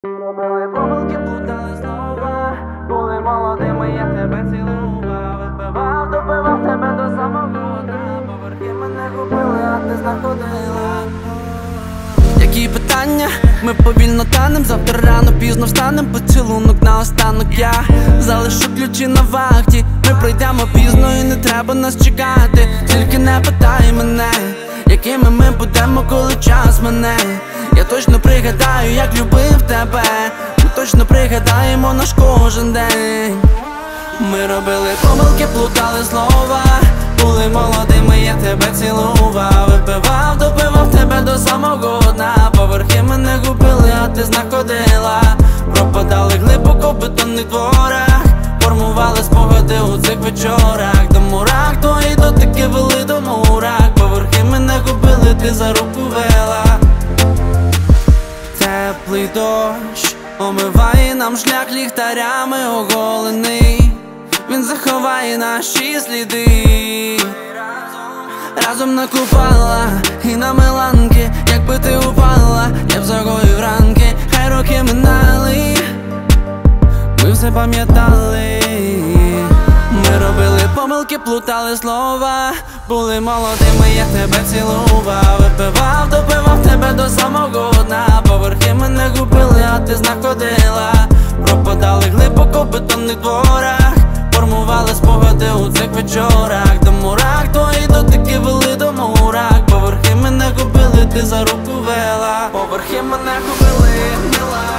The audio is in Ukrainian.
Робили помилки, плутали слова. Були молодими, я тебе цілував. Випивав, допивав тебе до самого дна. Поверхи мене купили, а ти знаходила. Які питання? Ми повільно танем. Завтра рано пізно встанем. Поцілунок наостанок я залишу ключі на вахті. Ми пройдемо пізно і не треба нас чекати. Тільки не питай мене, якими ми будемо, коли час мене. Я точно пригадаю, як любив тебе. Ми точно пригадаємо наш кожен день. Ми робили помилки, плутали слова. Були молодими, я тебе цілував. Випивав, допивав тебе до самого дна. Поверхи мене губили, а ти знаходила. Пропадали глибоко в бетонних дворах. Формували спогади у цих вечорах. До мурах, твої дотики вели до мурах. Поверхи мене губили, ти за руку вела. Теплий дощ омиває нам шлях ліхтарями оголений. Він заховає наші сліди. Разом на купала і на миланки. Якби ти упала, я б загоїв ранки. Хай роки минали, ми все пам'ятали. Ми робили помилки, плутали слова. Були молодими, я тебе цілував. Випивав, допивав тебе до самого дна. Поверхи мене губили, а ти знаходила. Пропадали глибоко в бетонних дворах. Формували спогади у цих вечорах. До мурах, твої дотики вели до мурах. Поверхи мене губили, ти за руку вела. Поверхи мене губили, мила.